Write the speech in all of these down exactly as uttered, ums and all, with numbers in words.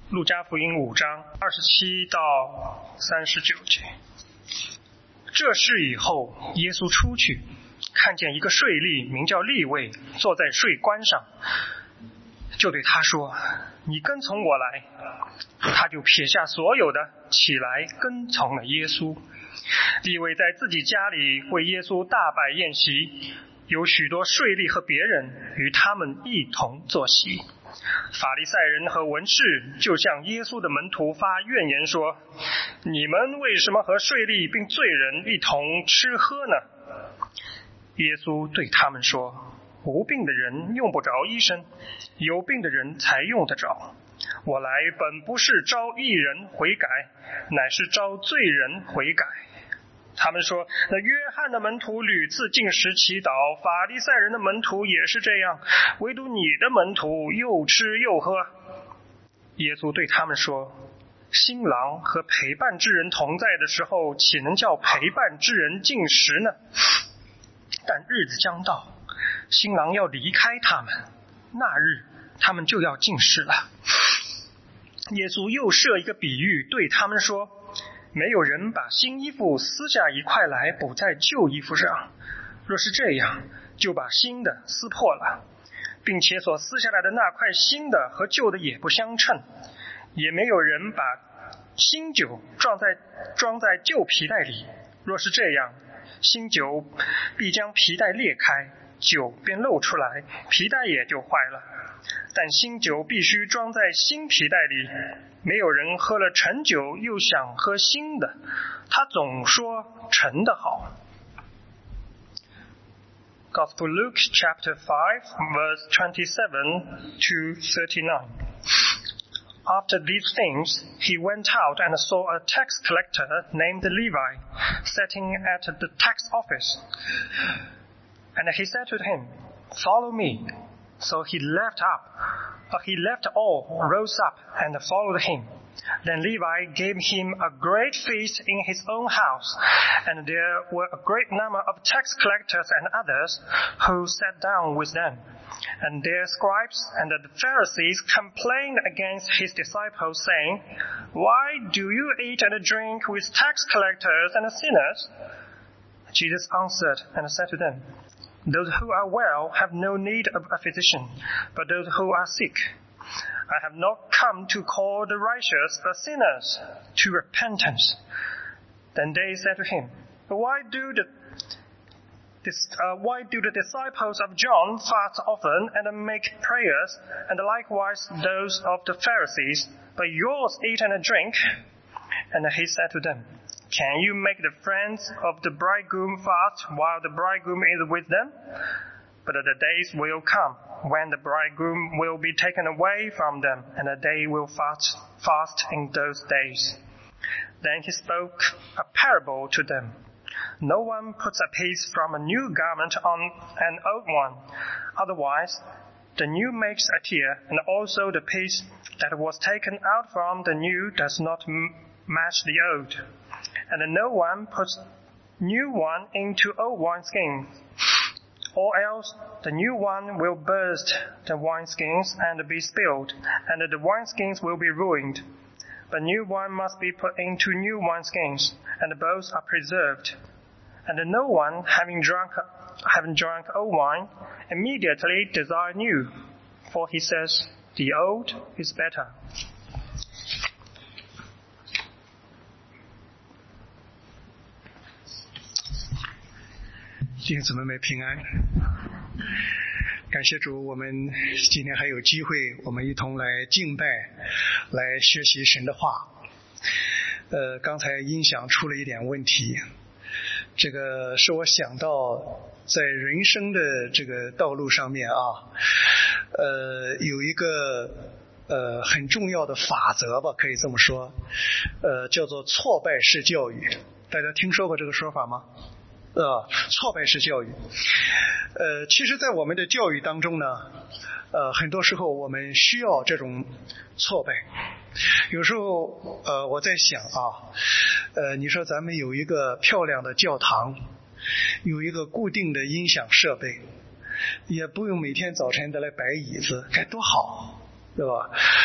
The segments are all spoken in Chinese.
路加福音五章二十七到三十九节。这事以后，耶稣出去，看见一个税吏名叫利未坐在税关上，就对他说：你跟从我来。他就撇下所有的，起来跟从了耶稣。利未在自己家里为耶稣大摆宴席，有许多税吏和别人与他们一同坐席。法利赛人和文士就向耶稣的门徒发怨言说：你们为什么和税吏并罪人一同吃喝呢？耶稣对他们说：无病的人用不着医生，有病的人才用得着。我来本不是招义人悔改，乃是招罪人悔改。他们说：那约翰的门徒屡次禁食祈祷，法利赛人的门徒也是这样，唯独你的门徒又吃又喝。耶稣对他们说：新郎和陪伴之人同在的时候，岂能叫陪伴之人禁食呢？但日子将到，新郎要离开他们，那日他们就要禁食了。耶稣又设一个比喻对他们说：没有人把新衣服撕下一块来补在旧衣服上，若是这样，就把新的撕破了，并且所撕下来的那块新的和旧的也不相称。也没有人把新酒装在装在旧皮袋里，若是这样，新酒必将皮袋裂开，酒便漏出来，皮袋也就坏了。但新酒必须装在新皮袋里，没有人喝了陈酒又想喝新的，他总说陈的好。Gospel Luke chapter five verse twenty-seven to thirty-nine. After these things, he went out and saw a tax collector named Levi sitting at the tax office. And he said to him, follow me. So he left up, uh, he left all, rose up, and followed him. Then Levi gave him a great feast in his own house, and there were a great number of tax collectors and others who sat down with them. And their scribes and the Pharisees complained against his disciples, saying, why do you eat and drink with tax collectors and sinners? Jesus answered and said to them, those who are well have no need of a physician, but those who are sick. I have not come to call the righteous, but sinners to repentance. Then they said to him, why do the this, uh, why do the disciples of John fast often and make prayers, and likewise those of the Pharisees, but yours eat and drink? And he said to them, can you make the friends of the bridegroom fast while the bridegroom is with them? But the days will come when the bridegroom will be taken away from them, and they will fast, fast in those days. Then he spoke a parable to them. No one puts a piece from a new garment on an old one. Otherwise, the new makes a tear, and also the piece that was taken out from the new does not m- match the old. And no one puts new one into old wineskins, or else the new one will burst the wineskins and be spilled, and the wineskins will be ruined. But new wine must be put into new wineskins, and both are preserved. And no one, having drunk, having drunk old wine, immediately desires new, for he says, the old is better. 弟兄姊妹们平安，感谢主，我们今天还有机会，我们一同来敬拜，来学习神的话。呃，刚才音响出了一点问题，这个是我想到在人生的这个道路上面啊，呃，有一个呃很重要的法则吧，可以这么说，呃，叫做挫败式教育。大家听说过这个说法吗？呃，挫败式教育。呃，其实在我们的教育当中呢，呃，很多时候我们需要这种挫败。有时候呃，我在想啊，呃，你说咱们有一个漂亮的教堂，有一个固定的音响设备，也不用每天早晨的来摆椅子，该多好，对吧？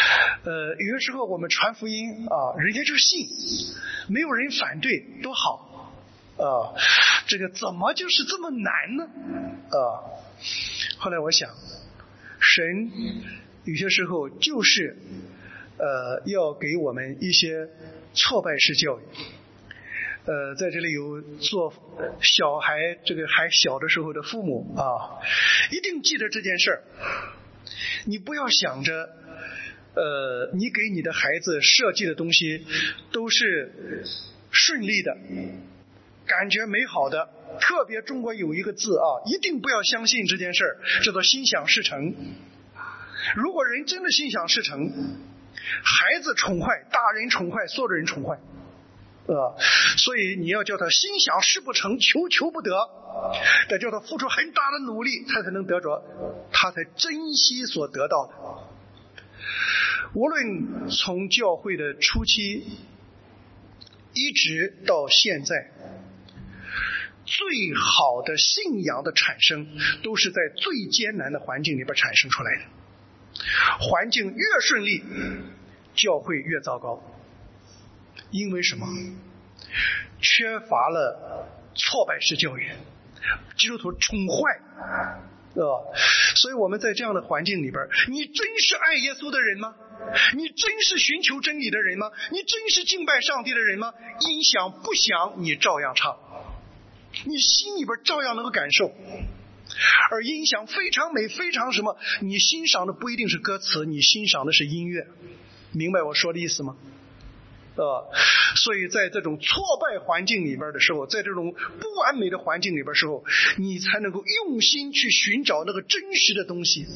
呃，有些时候我们传福音啊，人家就信，没有人反对，多好啊！这个怎么就是这么难呢？啊！后来我想，神有些时候就是呃要给我们一些挫败式教育。呃，在这里有做小孩这个还小的时候的父母啊，一定记得这件事儿。你不要想着，呃，你给你的孩子设计的东西都是顺利的，感觉美好的。特别中国有一个字啊，一定不要相信这件事儿，叫做心想事成。如果人真的心想事成，孩子宠坏，大人宠坏，所有的人宠坏。呃，所以你要叫他心想事不成，求求不得，得叫他付出很大的努力，他才能得着，他才珍惜所得到的。无论从教会的初期一直到现在，最好的信仰的产生都是在最艰难的环境里边产生出来的。环境越顺利，教会越糟糕。因为什么？缺乏了挫败式教育，基督徒宠坏，对吧？所以我们在这样的环境里边，你真是爱耶稣的人吗？你真是寻求真理的人吗？你真是敬拜上帝的人吗？音响不响，你照样唱，你心里边照样能够感受。而音响非常美，非常什么？你欣赏的不一定是歌词，你欣赏的是音乐。明白我说的意思吗？呃，所以在这种挫败环境里边的时候，在这种不完美的环境里边的时候，你才能够用心去寻找那个真实的东西。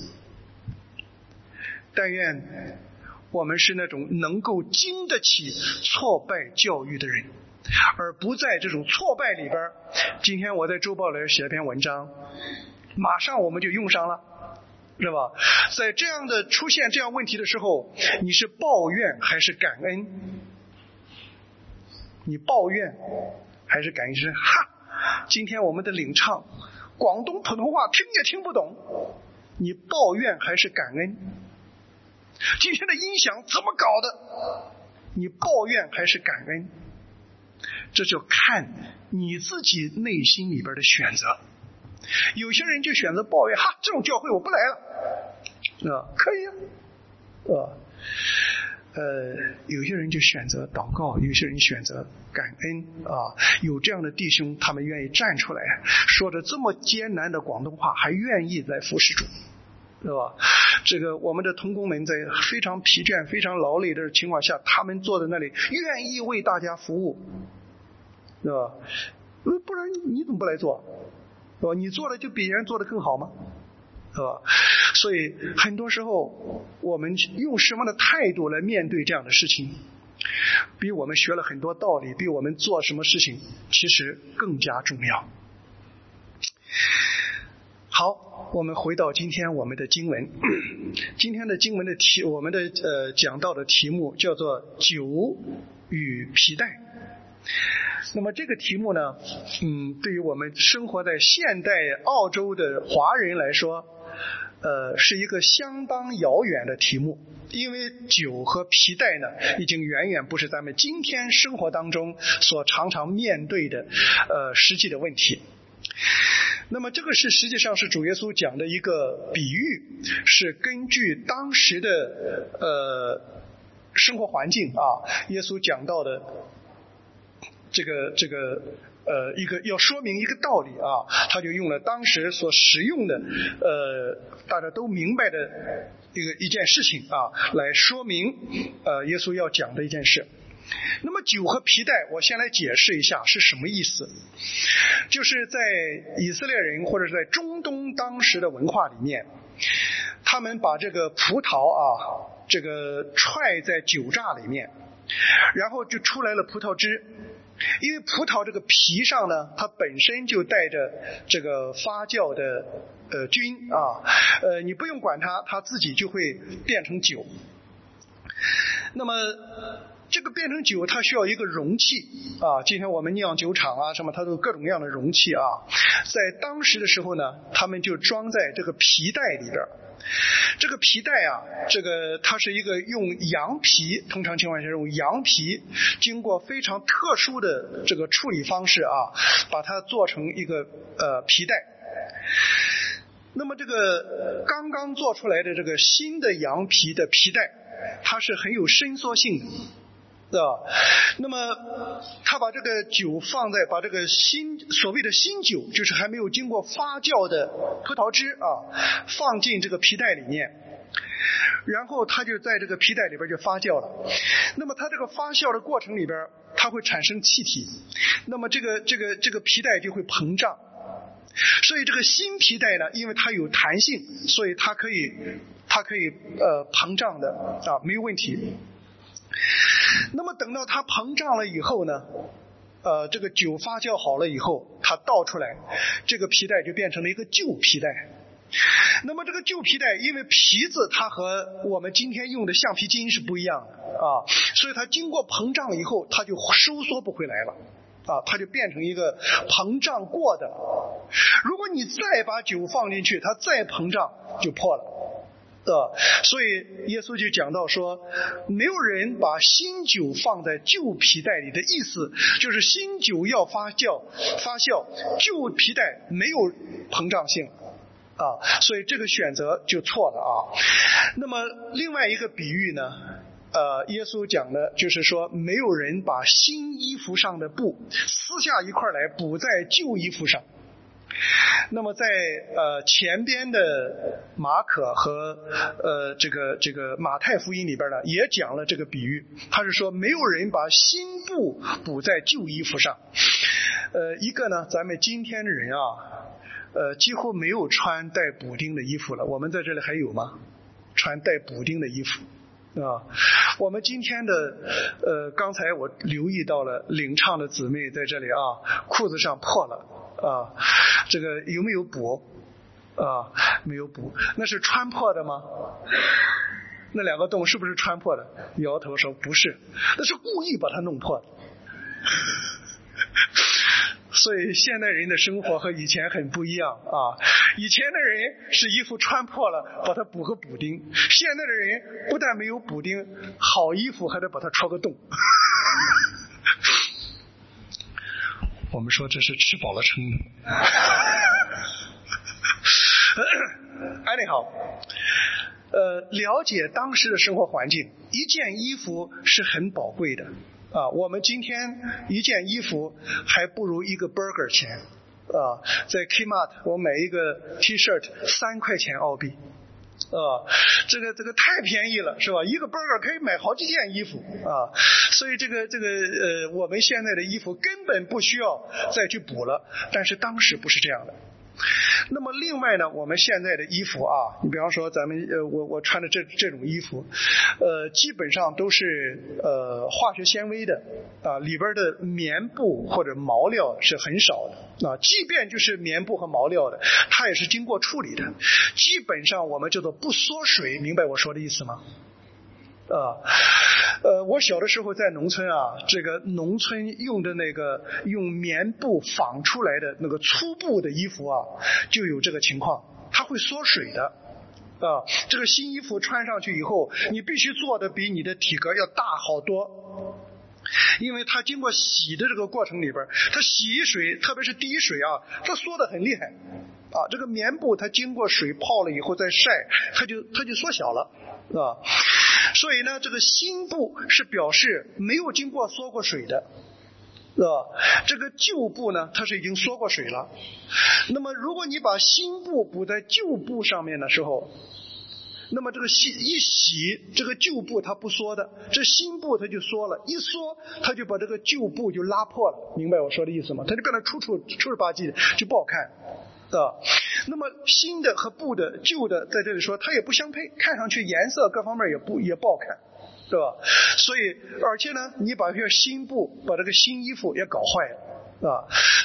但愿我们是那种能够经得起挫败教育的人，而不在这种挫败里边。今天我在周报里写了篇文章，马上我们就用上了，是吧？在这样的出现这样问题的时候，你是抱怨还是感恩？你抱怨还是感恩？是哈，今天我们的领唱广东普通话听也听不懂，你抱怨还是感恩？今天的音响怎么搞的？你抱怨还是感恩？这就看你自己内心里边的选择。有些人就选择抱怨，哈，这种教会我不来了，啊，可以啊，啊。呃，有些人就选择祷告，有些人选择感恩啊。有这样的弟兄，他们愿意站出来，说着这么艰难的广东话，还愿意来服侍主，是吧？这个我们的同工们在非常疲倦、非常劳累的情况下，他们坐在那里，愿意为大家服务，是吧？不然你怎么不来做？是吧？你做的就比人做的更好吗？是吧？所以很多时候我们用什么样的态度来面对这样的事情，比我们学了很多道理，比我们做什么事情其实更加重要。好，我们回到今天我们的经文。今天的经文的题，我们的呃讲到的题目叫做酒与皮带。那么这个题目呢，嗯，对于我们生活在现代澳洲的华人来说，呃，是一个相当遥远的题目，因为酒和皮带呢，已经远远不是咱们今天生活当中所常常面对的呃实际的问题。那么这个是实际上是主耶稣讲的一个比喻，是根据当时的呃生活环境啊，耶稣讲到的这个这个呃一个要说明一个道理啊，他就用了当时所使用的呃大家都明白的一个一件事情啊，来说明呃耶稣要讲的一件事。那么酒和皮带，我先来解释一下是什么意思。就是在以色列人或者是在中东当时的文化里面，他们把这个葡萄啊这个踹在酒榨里面，然后就出来了葡萄汁。因为葡萄这个皮上呢，它本身就带着这个发酵的呃菌啊，呃你不用管它，它自己就会变成酒。 那么这个变成酒，它需要一个容器啊。今天我们酿酒厂啊，什么它都有各种各样的容器啊。在当时的时候呢，他们就装在这个皮带里边。这个皮带啊，这个它是一个用羊皮，通常情况下用羊皮，经过非常特殊的这个处理方式啊，把它做成一个呃皮带。那么这个刚刚做出来的这个新的羊皮的皮带，它是很有伸缩性的。对吧？那么他把这个酒放在，把这个新所谓的新酒，就是还没有经过发酵的葡萄汁啊，放进这个皮带里面，然后它就在这个皮带里边就发酵了。那么它这个发酵的过程里边，它会产生气体，那么这个这个这个皮带就会膨胀。所以这个新皮带呢，因为它有弹性，所以它可以它可以呃膨胀的啊，没有问题。那么等到它膨胀了以后呢，呃，这个酒发酵好了以后，它倒出来，这个皮带就变成了一个旧皮带。那么这个旧皮带，因为皮子它和我们今天用的橡皮筋是不一样的啊，所以它经过膨胀以后，它就收缩不回来了啊，它就变成一个膨胀过的。如果你再把酒放进去，它再膨胀就破了。的，所以耶稣就讲到说，没有人把新酒放在旧皮带里的意思，就是新酒要发酵发酵，旧皮带没有膨胀性啊，所以这个选择就错了啊。那么另外一个比喻呢，呃，耶稣讲的就是说，没有人把新衣服上的布撕下一块来补在旧衣服上。那么在呃前边的马可和呃这个这个马太福音里边呢，也讲了这个比喻。他是说，没有人把新布补在旧衣服上。呃，一个呢，咱们今天的人啊，呃，几乎没有穿带补丁的衣服了。我们在这里还有吗？穿带补丁的衣服啊？我们今天的呃，刚才我留意到了领唱的姊妹在这里啊，裤子上破了啊，这个有没有补啊？没有补，那是穿破的吗？那两个洞是不是穿破的？摇头说不是，那是故意把它弄破的。所以现代人的生活和以前很不一样啊！以前的人是衣服穿破了把它补个补丁，现在的人不但没有补丁，好衣服还得把它戳个洞。我们说这是吃饱了撑的。anyhow， 呃，了解当时的生活环境，一件衣服是很宝贵的啊。我们今天一件衣服还不如一个 burger 钱啊。在 Kmart 我买一个 T-shirt 三块钱澳币啊，这个这个太便宜了，是吧？一个 burger 可以买好几件衣服啊，所以这个这个呃，我们现在的衣服根本不需要再去补了，但是当时不是这样的。那么另外呢，我们现在的衣服啊，你比方说咱们呃，我我穿的这这种衣服，呃，基本上都是呃化学纤维的啊，里边的棉布或者毛料是很少的啊，即便就是棉布和毛料的，它也是经过处理的，基本上我们叫做不缩水，明白我说的意思吗？啊，呃，我小的时候在农村啊，这个农村用的那个用棉布纺出来的那个粗布的衣服啊，就有这个情况，它会缩水的。啊，这个新衣服穿上去以后，你必须做的比你的体格要大好多，因为它经过洗的这个过程里边，它洗水，特别是滴水啊，它缩得很厉害。啊，这个棉布它经过水泡了以后再晒，它就它就缩小了，啊。所以呢，这个新布是表示没有经过缩过水的，是吧？这个旧布呢，它是已经缩过水了。那么如果你把新布补在旧布上面的时候，那么这个洗一洗，这个旧布它不缩的，这新布它就缩了，一缩它就把这个旧布就拉破了，明白我说的意思吗？它就变得粗粗粗粗吧唧的，就不好看。啊，那么新的和布的旧的在这里说它也不相配，看上去颜色各方面也不也不好看，对吧？所以而且呢，你把这个新布把这个新衣服也搞坏了啊，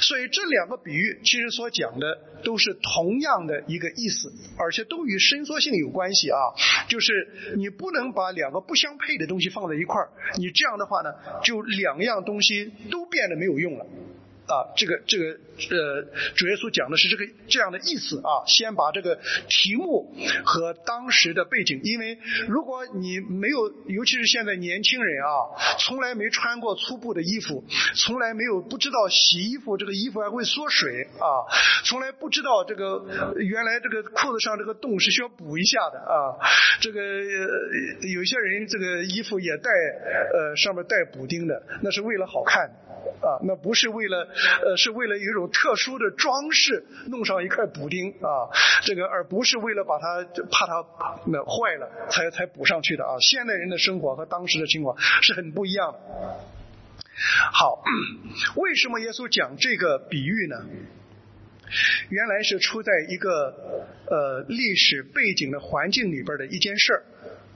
所以这两个比喻其实所讲的都是同样的一个意思，而且都与伸缩性有关系啊。就是你不能把两个不相配的东西放在一块儿，你这样的话呢，就两样东西都变得没有用了。啊，这个这个呃，主耶稣讲的是这个这样的意思啊。先把这个题目和当时的背景，因为如果你没有，尤其是现在年轻人啊，从来没穿过粗布的衣服，从来没有不知道洗衣服这个衣服还会缩水啊，从来不知道这个原来这个裤子上这个洞是需要补一下的啊。这个、呃、有些人这个衣服也带呃上面带补丁的，那是为了好看啊，那不是为了呃，是为了一种特殊的装饰弄上一块补丁啊，这个而不是为了把它怕它那坏了才才补上去的啊。现代人的生活和当时的情况是很不一样的。好，为什么耶稣讲这个比喻呢？原来是出在一个呃历史背景的环境里边的一件事儿，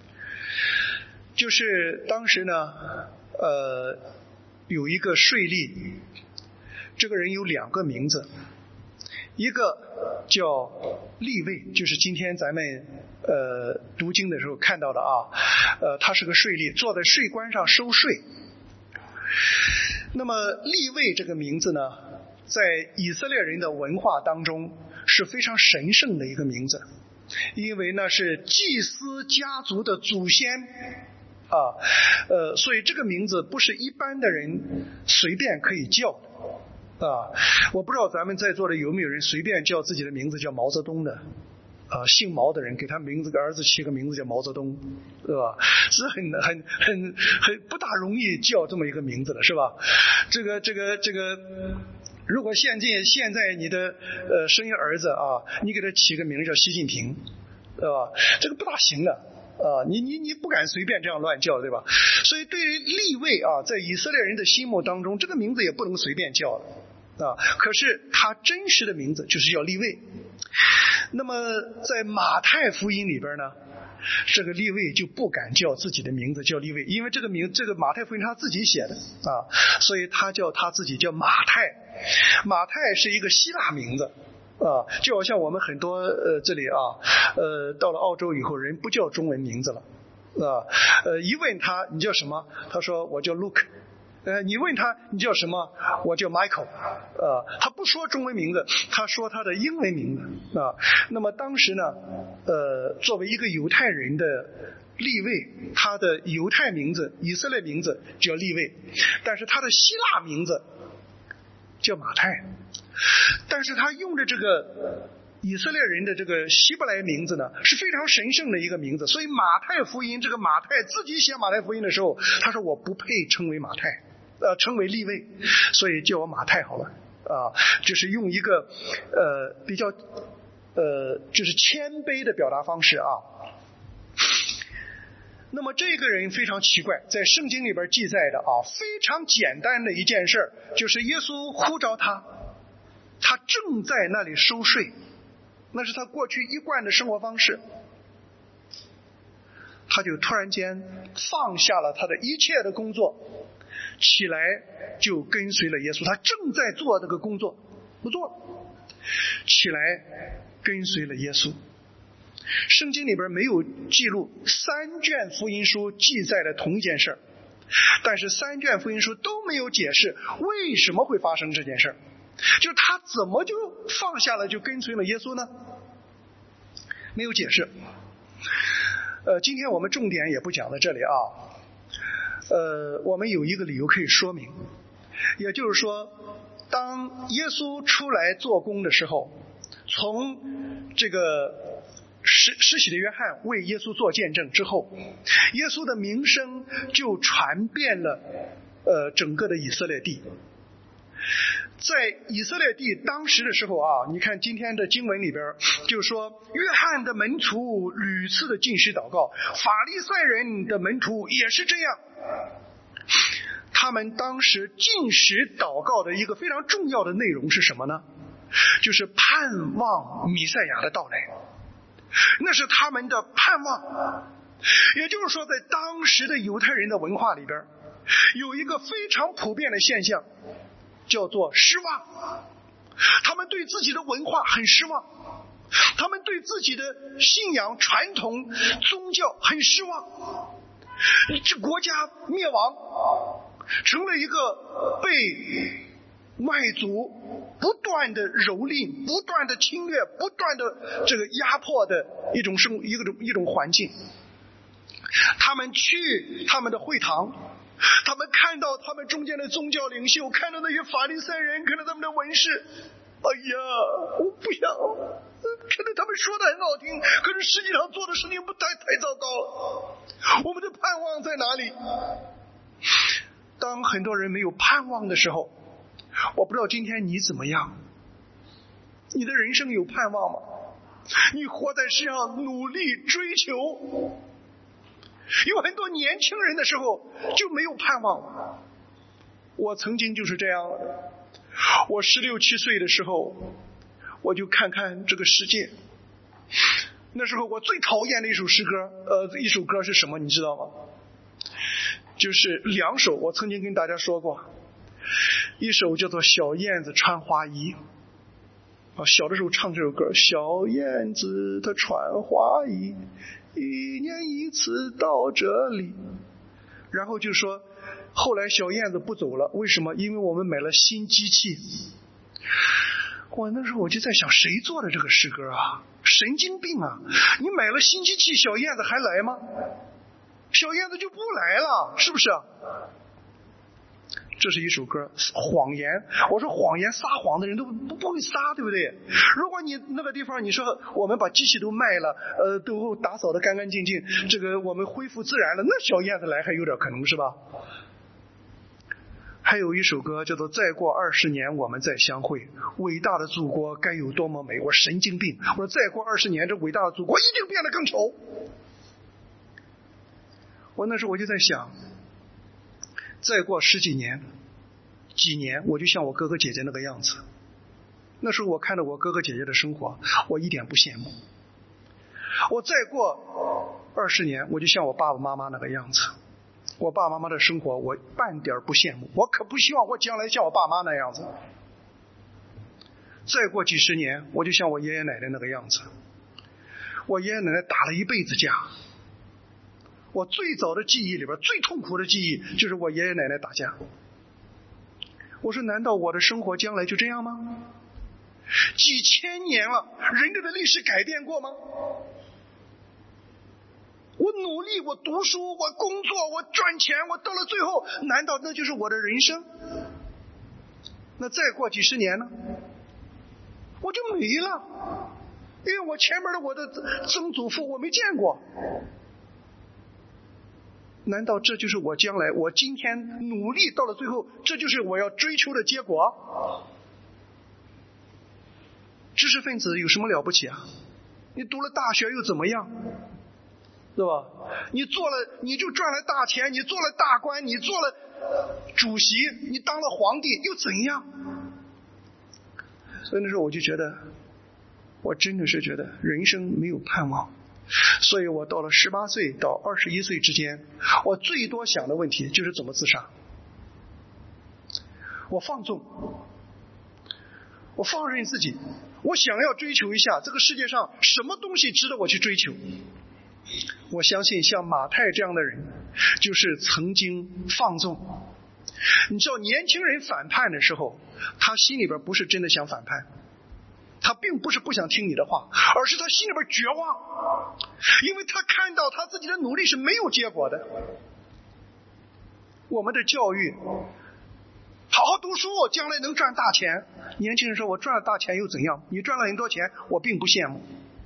就是当时呢呃。有一个税吏，这个人有两个名字，一个叫利未，就是今天咱们呃读经的时候看到的啊，呃他是个税吏，坐在税关上收税。那么利未这个名字呢，在以色列人的文化当中是非常神圣的一个名字，因为那是祭司家族的祖先啊，呃，所以这个名字不是一般的人随便可以叫的啊。我不知道咱们在座的有没有人随便叫自己的名字叫毛泽东的啊？姓毛的人给他名字给儿子起个名字叫毛泽东，对吧？是很很很很不大容易叫这么一个名字的，是吧？这个这个这个。如果现在现在你的呃生一儿子啊，你给他起个名叫习近平，对吧？这个不大行的。啊，你你你不敢随便这样乱叫，对吧？所以对于利未啊，在以色列人的心目当中，这个名字也不能随便叫的啊。可是他真实的名字就是叫利未。那么在马太福音里边呢，这个利未就不敢叫自己的名字叫利未，因为这个名这个马太福音他自己写的啊，所以他叫他自己叫马太。马太是一个希腊名字。啊，就好像我们很多呃这里啊，呃到了澳洲以后，人不叫中文名字了，啊，呃一问他你叫什么，他说我叫 Luke， 呃你问他你叫什么，我叫 Michael， 啊，他不说中文名字，他说他的英文名字啊。那么当时呢，呃作为一个犹太人的利未，他的犹太名字以色列名字叫利未，但是他的希腊名字叫马太。但是他用的这个以色列人的这个希伯来名字呢，是非常神圣的一个名字。所以马太福音，这个马太自己写马太福音的时候，他说我不配称为马太，呃，称为利未，所以叫我马太好了啊，就是用一个呃比较呃就是谦卑的表达方式啊。那么这个人非常奇怪，在圣经里边记载的啊，非常简单的一件事，就是耶稣呼召他。他正在那里收税，那是他过去一贯的生活方式。他就突然间放下了他的一切的工作，起来就跟随了耶稣。他正在做这个工作，不做了，起来跟随了耶稣。圣经里边没有记录，三卷福音书记载了同一件事，但是三卷福音书都没有解释为什么会发生这件事。就他怎么就放下了就跟随了耶稣呢？没有解释。呃，今天我们重点也不讲在这里啊。呃，我们有一个理由可以说明，也就是说，当耶稣出来做工的时候，从这个施施洗的约翰为耶稣做见证之后，耶稣的名声就传遍了呃整个的以色列地。在以色列地当时的时候啊，你看今天的经文里边就说，约翰的门徒屡次的禁食祷告，法利赛人的门徒也是这样。他们当时禁食祷告的一个非常重要的内容是什么呢？就是盼望弥赛亚的到来，那是他们的盼望。也就是说，在当时的犹太人的文化里边，有一个非常普遍的现象， 叫做失望。他们对自己的文化很失望，他们对自己的信仰、传统、宗教很失望。这国家灭亡，成了一个被外族不断的蹂躏、不断的侵略、不断的这个压迫的一种生一种一种环境。他们去他们的会堂，他们看到他们中间的宗教领袖，看到那些法利赛人，看到他们的文士，哎呀，我不想，可能他们说的很好听，可是实际上做的事情不太太糟糕了。我们的盼望在哪里？当很多人没有盼望的时候，我不知道今天你怎么样？你的人生有盼望吗？你活在世上努力追求，有很多年轻人的时候就没有盼望。我曾经就是这样了。我十六七岁的时候，我就看看这个世界。那时候我最讨厌的一首诗歌，呃，一首歌是什么？你知道吗？就是两首，我曾经跟大家说过，一首叫做《小燕子穿花衣》。啊，小的时候唱这首歌，小燕子她穿花衣，一年一次到这里。然后就说，后来小燕子不走了，为什么？因为我们买了新机器。我那时候我就在想，谁做的这个诗歌啊？神经病啊！你买了新机器，小燕子还来吗？小燕子就不来了，是不是？这是一首歌，谎言。我说谎言，撒谎的人都不不会撒，对不对？如果你那个地方你说我们把机器都卖了，呃，都打扫得干干净净，这个我们恢复自然了，那小燕子来还有点可能，是吧？还有一首歌叫做再过二十年我们再相会，伟大的祖国该有多么美。我神经病，我说再过二十年这伟大的祖国一定变得更丑。我那时候我就在想，再过十几年几年我就像我哥哥姐姐那个样子。那时候我看着我哥哥姐姐的生活，我一点不羡慕。我再过二十年我就像我爸爸妈妈那个样子。我爸爸妈妈的生活我半点不羡慕，我可不希望我将来像我爸妈那样子。再过几十年我就像我爷爷奶奶那个样子。我爷爷奶奶打了一辈子架，我最早的记忆里边最痛苦的记忆就是我爷爷奶奶打架。我说难道我的生活将来就这样吗？几千年了，人类的历史改变过吗？我努力，我读书，我工作，我赚钱，我到了最后，难道那就是我的人生？那再过几十年呢？我就没了，因为我前面的我的曾祖父我没见过。难道这就是我将来，我今天努力到了最后，这就是我要追求的结果？知识分子有什么了不起啊？你读了大学又怎么样？对吧？你做了你就赚了大钱，你做了大官，你做了主席，你当了皇帝又怎样？所以那时候我就觉得，我真的是觉得人生没有盼望。所以我到了十八岁到二十一岁之间，我最多想的问题就是怎么自杀。我放纵，我放任自己，我想要追求一下这个世界上什么东西值得我去追求。我相信像马太这样的人就是曾经放纵。你知道年轻人反叛的时候，他心里边不是真的想反叛，他并不是不想听你的话，而是他心里边绝望，因为他看到他自己的努力是没有结果的。我们的教育，好好读书将来能赚大钱。年轻人说我赚了大钱又怎样？你赚了很多钱，我并不羡慕。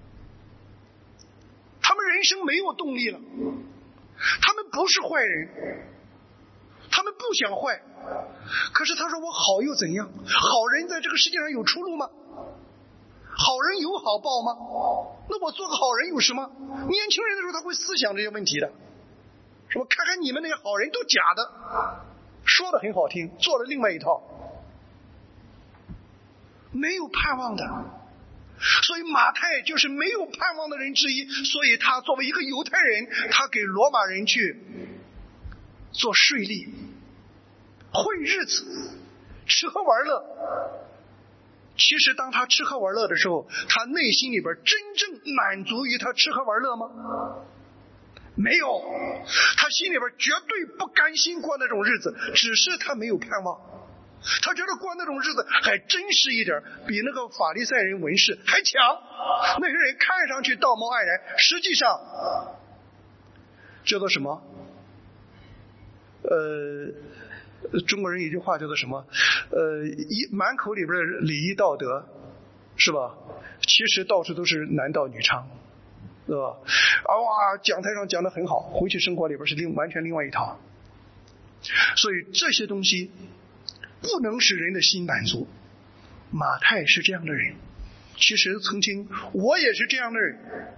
他们人生没有动力了，他们不是坏人，他们不想坏，可是他说我好又怎样？好人在这个世界上有出路吗？好人有好报吗？那我做个好人有什么？年轻人的时候他会思想这些问题的，什么看看你们那些好人都假的，说的很好听，做了另外一套，没有盼望的。所以马太就是没有盼望的人之一，所以他作为一个犹太人，他给罗马人去做税吏，混日子， 吃喝玩乐。其实当他吃喝玩乐的时候，他内心里边真正满足于他吃喝玩乐吗？没有，他心里边绝对不甘心过那种日子，只是他没有盼望。他觉得过那种日子还真实一点，比那个法利赛人文士还强。那些人看上去道貌岸然，实际上叫做什么？呃，中国人有一句话叫做什么？呃，一满口里边的礼仪道德，是吧？其实到处都是男盗女娼，对吧？啊哇，讲台上讲得很好，回去生活里边是另完全另外一套。所以这些东西不能使人的心满足。马太是这样的人，其实曾经我也是这样的人，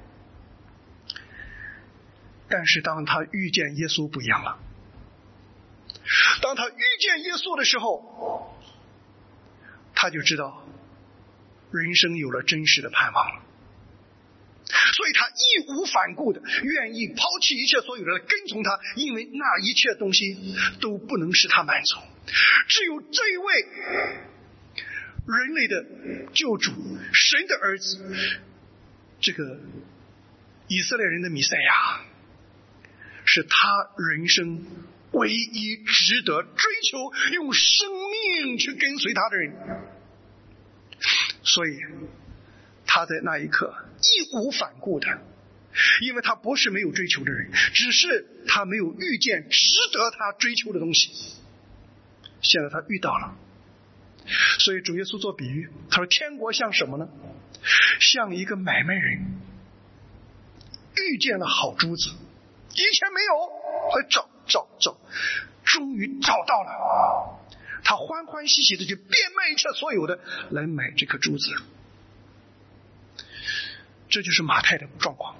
但是当他遇见耶稣不一样了。当他遇见耶稣的时候，他就知道人生有了真实的盼望了。所以他义无反顾的愿意抛弃一切所有的跟从他，因为那一切东西都不能使他满足。只有这一位人类的救主，神的儿子，这个以色列人的弥赛亚，是他人生唯一值得追求用生命去跟随他的人。所以他在那一刻义无反顾的，因为他不是没有追求的人，只是他没有遇见值得他追求的东西。现在他遇到了，所以主耶稣做比喻，他说天国像什么呢？像一个买卖人遇见了好珠子，以前没有，还找找找，终于找到了，他欢欢喜喜的就变卖一切所有的来买这颗珠子。这就是马太的状况。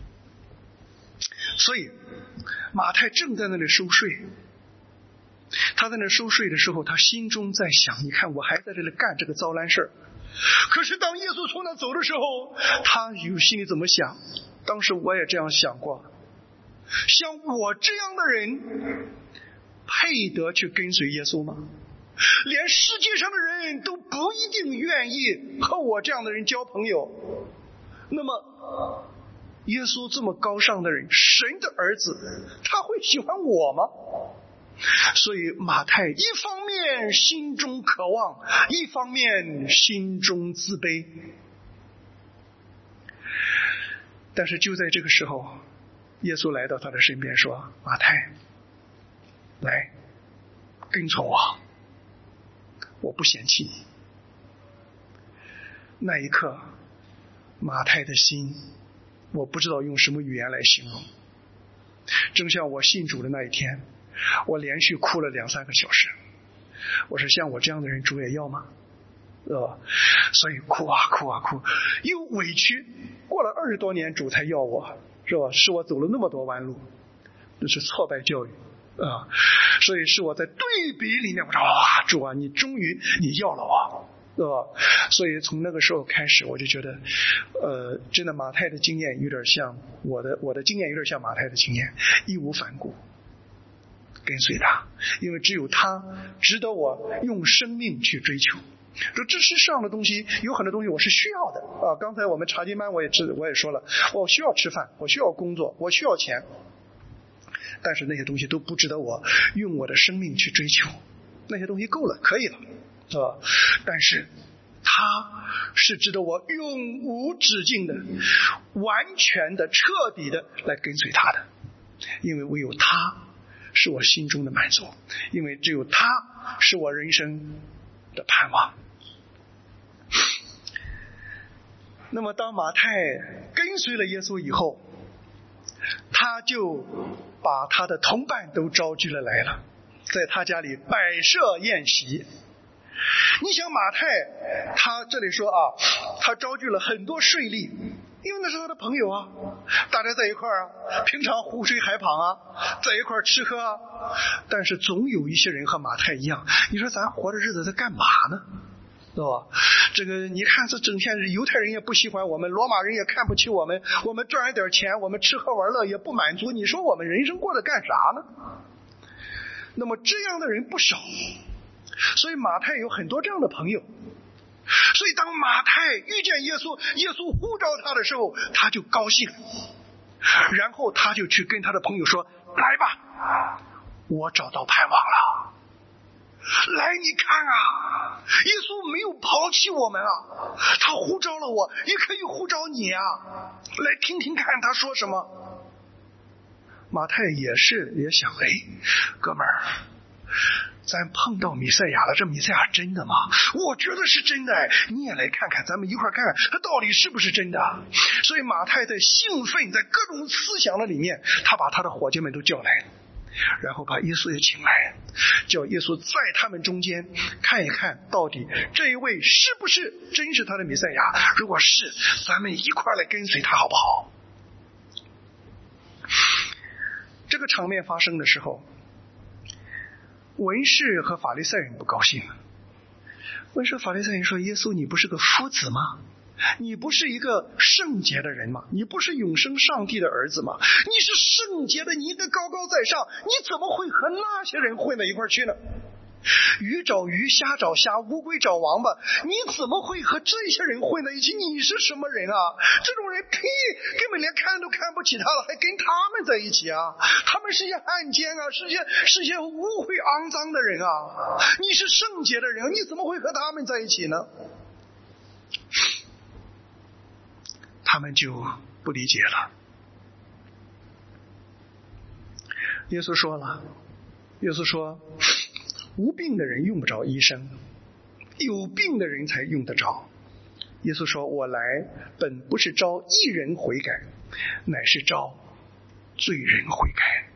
所以马太正在那里收税，他在那收税的时候，他心中在想，你看我还在这里干这个糟烂事儿。可是当耶稣从那走的时候，他有心里怎么想？当时我也这样想过，像我这样的人配得去跟随耶稣吗？连世界上的人都不一定愿意和我这样的人交朋友，那么耶稣这么高尚的人，神的儿子，他会喜欢我吗？所以马太一方面心中渴望，一方面心中自卑。但是就在这个时候，耶稣来到他的身边说，马太，来跟从我，我不嫌弃你。那一刻马太的心，我不知道用什么语言来形容。正像我信主的那一天，我连续哭了两三个小时。我说像我这样的人主也要吗？是吧？所以哭啊哭啊哭，又委屈，过了二十多年主才要我，是吧？是我走了那么多弯路，这是挫败教育啊！所以是我在对比里面，我说哇，主啊，你终于你要了我，是吧？所以从那个时候开始，我就觉得，呃，真的马太的经验有点像我的，我的经验有点像马太的经验，义无反顾跟随他，因为只有他值得我用生命去追求。说这世上的东西有很多东西我是需要的啊！刚才我们查经班我也知我也说了，我需要吃饭，我需要工作，我需要钱，但是那些东西都不值得我用我的生命去追求。那些东西够了，可以了，是吧？但是他是值得我永无止境的、完全的、彻底的来跟随他的，因为唯有他是我心中的满足，因为只有他是我人生的盼望。那么当马太跟随了耶稣以后，他就把他的同伴都招聚了来了，在他家里摆设宴席。你想马太他这里说啊，他招聚了很多税吏，因为那是他的朋友啊，大家在一块儿啊，平常湖水海旁啊，在一块儿吃喝啊。但是总有一些人和马太一样，你说咱活着日子在干嘛呢？对吧？这个你看这整天犹太人也不喜欢我们，罗马人也看不起我们，我们赚一点钱，我们吃喝玩乐也不满足，你说我们人生过得干啥呢？那么这样的人不少， 所以马太有很多这样的朋友。所以当马太遇见耶稣，耶稣呼召他的时候，他就高兴，然后他就去跟他的朋友说，来吧，我找到盼望了，来你看啊，耶稣没有抛弃我们啊，他呼召了我，也可以呼召你啊，来听听看他说什么。马太也是也想，哎，哥们儿，咱碰到弥赛亚了，这弥赛亚真的吗？我觉得是真的，你也来看看，咱们一块看看他到底是不是真的。所以马太在兴奋，在各种思想的里面，他把他的伙计们都叫来，然后把耶稣也请来，叫耶稣在他们中间看一看，到底这一位是不是真是他的弥赛亚，如果是，咱们一块来跟随他好不好？这个场面发生的时候，文士和法利赛人不高兴了。文士法利赛人说，耶稣你不是个夫子吗？你不是一个圣洁的人吗？你不是永生上帝的儿子吗？你是圣洁的，你应该高高在上，你怎么会和那些人混到一块去呢？鱼找鱼，虾找虾，乌龟找王八，你怎么会和这些人混在一起？你是什么人啊？这种人呸，根本连看都看不起他了，还跟他们在一起啊？他们是些汉奸啊，是些是些污秽肮脏的人啊！你是圣洁的人，你怎么会和他们在一起呢？他们就不理解了。耶稣说了，耶稣说，无病的人用不着医生，有病的人才用得着。耶稣说，我来本不是招义人悔改，乃是招罪人悔改。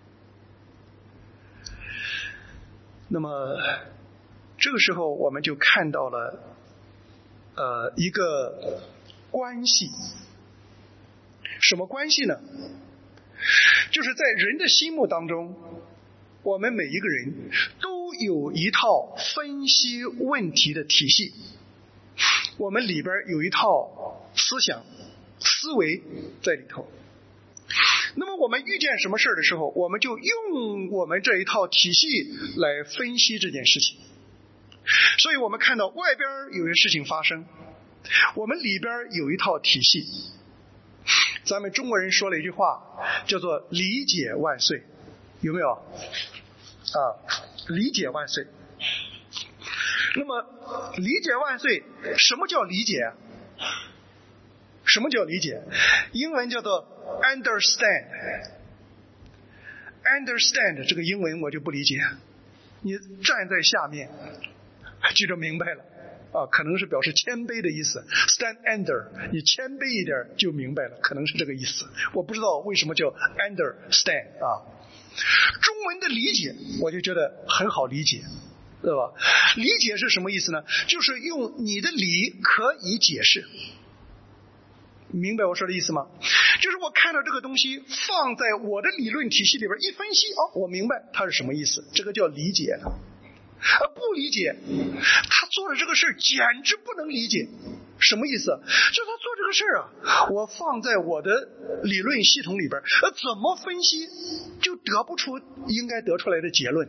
那么这个时候我们就看到了呃一个关系。什么关系呢？就是在人的心目当中，我们每一个人都有一套分析问题的体系，我们里边有一套思想思维在里头。那么我们遇见什么事的时候，我们就用我们这一套体系来分析这件事情。所以我们看到外边有些事情发生，我们里边有一套体系。咱们中国人说了一句话，叫做理解万岁，有没有啊？理解万岁。那么理解万岁，什么叫理解？什么叫理解？英文叫做 understand。 understand 这个英文我就不理解，你站在下面记着明白了啊，可能是表示谦卑的意思。 stand under， 你谦卑一点就明白了，可能是这个意思。我不知道为什么叫 understand 啊。中文的理解我就觉得很好理解，对吧？理解是什么意思呢？就是用你的理可以解释。明白我说的意思吗？就是我看到这个东西放在我的理论体系里边一分析，哦，我明白它是什么意思，这个叫理解了。而不理解，他做的这个事简直不能理解。什么意思？就是他做这个事啊，我放在我的理论系统里边，呃，怎么分析就得不出应该得出来的结论。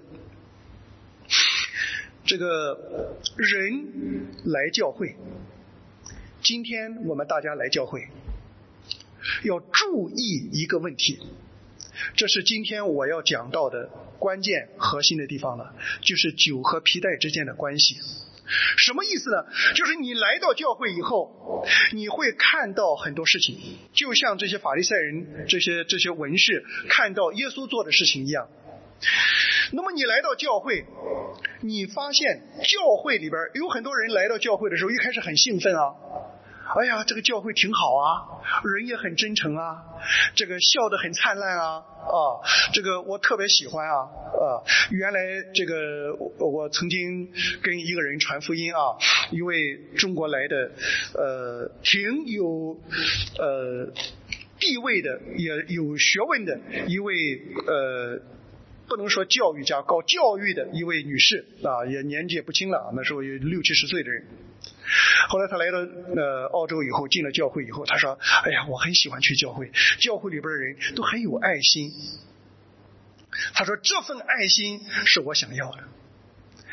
这个人来教会，今天我们大家来教会，要注意一个问题，这是今天我要讲到的关键核心的地方了，就是酒和皮带之间的关系。什么意思呢？就是你来到教会以后，你会看到很多事情，就像这些法利赛人、这些这些文士看到耶稣做的事情一样。那么你来到教会，你发现教会里边有很多人来到教会的时候，一开始很兴奋啊，哎呀，这个教会挺好啊，人也很真诚啊，这个笑得很灿烂啊，啊，这个我特别喜欢啊，啊，原来这个我, 我曾经跟一个人传福音啊，一位中国来的，呃，挺有呃地位的，也有学问的一位呃。不能说教育家，搞教育的一位女士啊，也年纪也不轻了，那时候有六七十岁的人。后来她来到呃澳洲以后，进了教会以后，她说：“哎呀，我很喜欢去教会，教会里边的人都很有爱心。”她说：“这份爱心是我想要的。”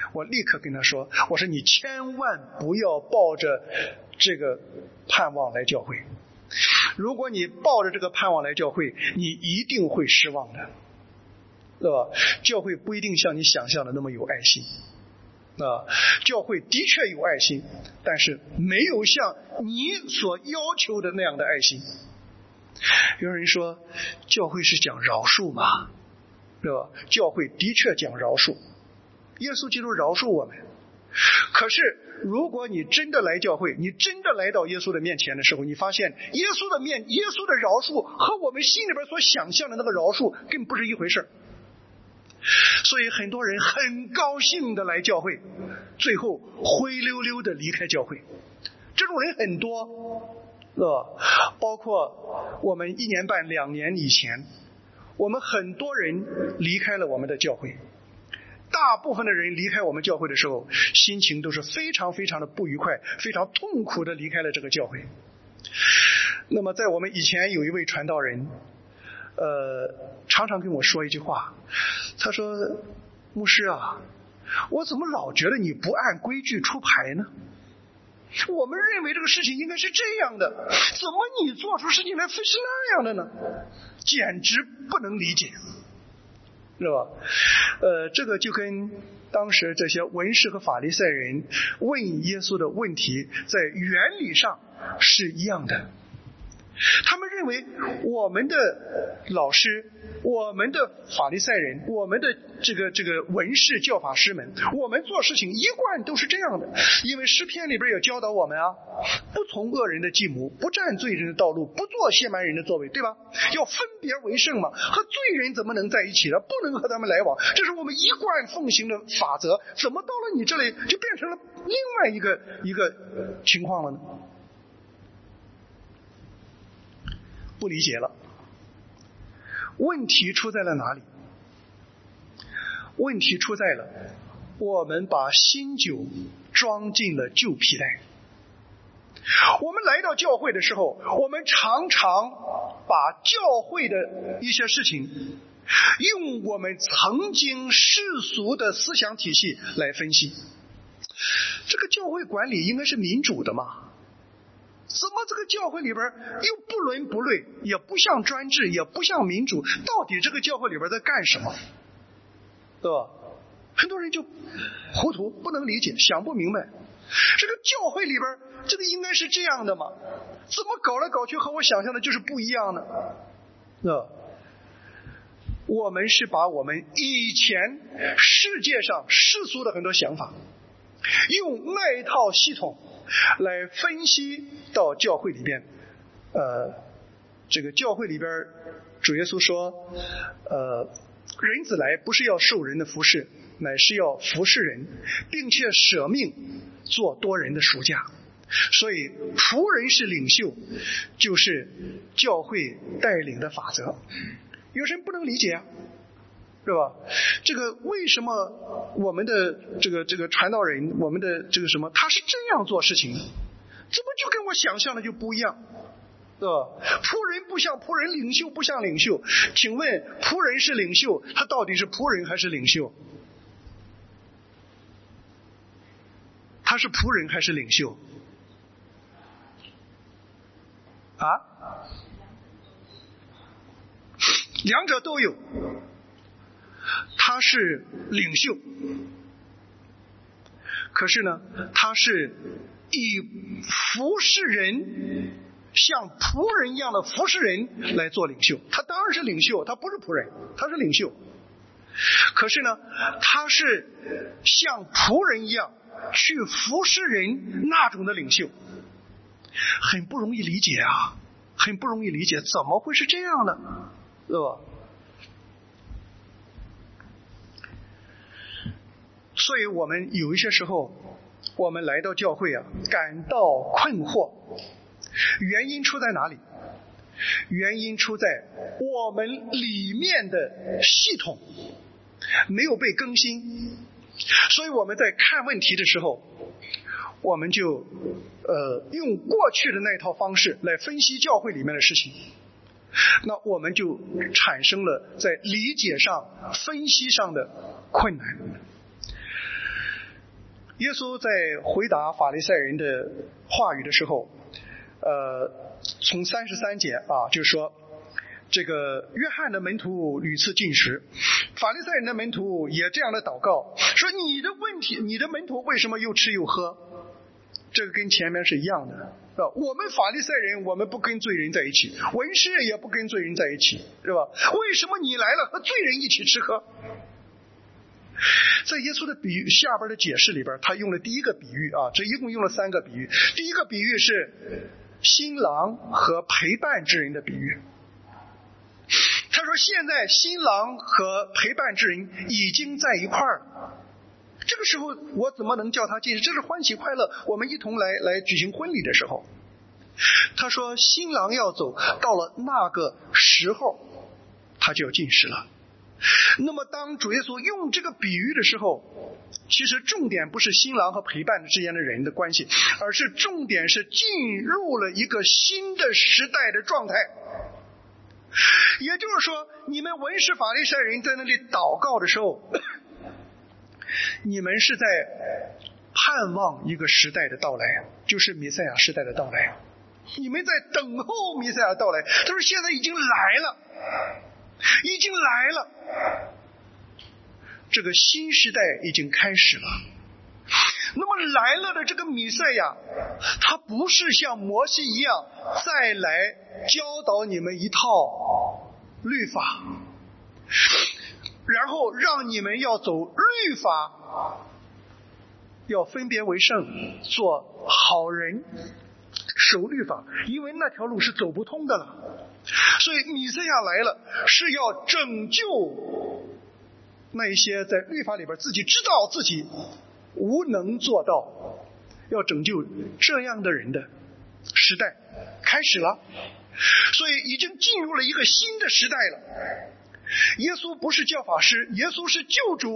我立刻跟他说，我说你千万不要抱着这个盼望来教会，如果你抱着这个盼望来教会，你一定会失望的，对吧？教会不一定像你想象的那么有爱心啊，教会的确有爱心，但是没有像你所要求的那样的爱心。有人说教会是讲饶恕嘛，是吧？教会的确讲饶恕，耶稣基督饶恕我们。可是如果你真的来教会，你真的来到耶稣的面前的时候，你发现耶稣的面耶稣的饶恕和我们心里边所想象的那个饶恕根本不是一回事。所以很多人很高兴的来教会，最后灰溜溜的离开教会，这种人很多，呃，包括我们一年半两年以前，我们很多人离开了我们的教会。大部分的人离开我们教会的时候，心情都是非常非常的不愉快，非常痛苦的离开了这个教会。那么在我们以前有一位传道人，呃，常常跟我说一句话，他说，牧师啊，我怎么老觉得你不按规矩出牌呢？我们认为这个事情应该是这样的，怎么你做出事情来非是那样的呢？简直不能理解，是吧？呃，这个就跟当时这些文士和法利赛人问耶稣的问题在原理上是一样的。他们认为我们的老师，我们的法利赛人，我们的这个这个文士教法师们，我们做事情一贯都是这样的，因为诗篇里边也教导我们啊，不从恶人的计谋，不占罪人的道路，不做亵慢人的作为，对吧？要分别为圣嘛，和罪人怎么能在一起呢？不能和他们来往，这是我们一贯奉行的法则。怎么到了你这里就变成了另外一个一个情况了呢？不理解了。问题出在了哪里？问题出在了我们把新酒装进了旧皮袋。我们来到教会的时候，我们常常把教会的一些事情用我们曾经世俗的思想体系来分析。这个教会管理应该是民主的嘛？怎么这个教会里边又不伦不类，也不像专制，也不像民主，到底这个教会里边在干什么？对吧？很多人就糊涂，不能理解，想不明白。这个教会里边这个应该是这样的嘛？怎么搞来搞去和我想象的就是不一样呢？对吧？我们是把我们以前世界上世俗的很多想法，用那一套系统来分析到教会里边。呃，这个教会里边主耶稣说，呃，人子来不是要受人的服侍，乃是要服侍人，并且舍命做多人的赎价。所以仆人是领袖，就是教会带领的法则。有人不能理解啊，是吧？这个为什么我们的这个这个传道人，我们的这个什么，他是这样做事情的，怎么就跟我想象的就不一样？对吧？仆人不像仆人，领袖不像领袖。请问仆人是领袖，他到底是仆人还是领袖？他是仆人还是领袖？啊？两者都有。他是领袖，可是呢，他是以服侍人，像仆人一样的服侍人来做领袖。他当然是领袖，他不是仆人，他是领袖。可是呢，他是像仆人一样去服侍人那种的领袖，很不容易理解啊，很不容易理解，怎么会是这样呢？对吧？所以我们有一些时候，我们来到教会啊，感到困惑，原因出在哪里？原因出在我们里面的系统没有被更新，所以我们在看问题的时候，我们就呃用过去的那套方式来分析教会里面的事情，那我们就产生了在理解上、分析上的困难。 耶稣在回答法利赛人的话语的时候，呃，从三十三节啊，就是说这个约翰的门徒屡次进食，法利赛人的门徒也这样的祷告，说你的问题，你的门徒为什么又吃又喝？这个跟前面是一样的，是吧？我们法利赛人，我们不跟罪人在一起，文士也不跟罪人在一起，是吧？为什么你来了和罪人一起吃喝？在耶稣的比喻下边的解释里边，他用了第一个比喻啊，这一共用了三个比喻。第一个比喻是新郎和陪伴之人的比喻。他说现在新郎和陪伴之人已经在一块儿了，这个时候我怎么能叫他进去？这是欢喜快乐，我们一同来来举行婚礼的时候。他说新郎要走，到了那个时候他就要进食了。那么当主耶稣用这个比喻的时候，其实重点不是新郎和陪伴之间的人的关系，而是重点是进入了一个新的时代的状态。也就是说，你们文士法利赛人在那里祷告的时候，你们是在盼望一个时代的到来，就是弥赛亚时代的到来。你们在等候弥赛亚到来，他说现在已经来了，已经来了，这个新时代已经开始了。那么来了的这个弥赛亚，他不是像摩西一样再来教导你们一套律法，然后让你们要走律法，要分别为圣，做好人，守律法，因为那条路是走不通的了。所以弥赛亚来了，是要拯救那一些在律法里边自己知道自己无能做到，要拯救这样的人的时代开始了。所以已经进入了一个新的时代了。耶稣不是教法师，耶稣是救主。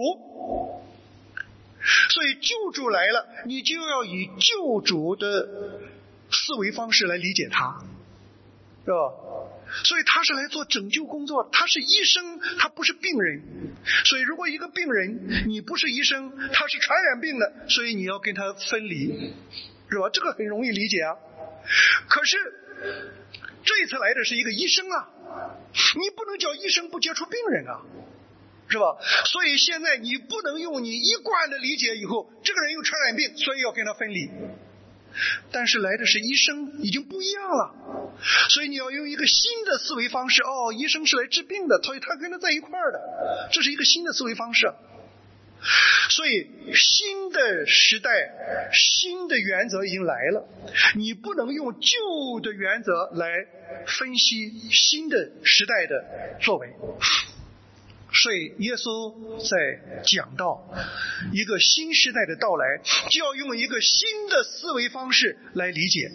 所以救主来了，你就要以救主的思维方式来理解他，是吧？所以他是来做拯救工作，他是医生，他不是病人。所以如果一个病人你不是医生，他是传染病的，所以你要跟他分离，是吧？这个很容易理解啊。可是这一次来的是一个医生啊，你不能叫医生不接触病人啊，是吧？所以现在你不能用你一贯的理解以后，这个人有传染病，所以要跟他分离。但是来的是医生，已经不一样了，所以你要用一个新的思维方式。哦，医生是来治病的，所以他跟他在一块儿的，这是一个新的思维方式。所以新的时代，新的原则已经来了，你不能用旧的原则来分析新的时代的作为。所以耶稣在讲到一个新时代的到来，就要用一个新的思维方式来理解。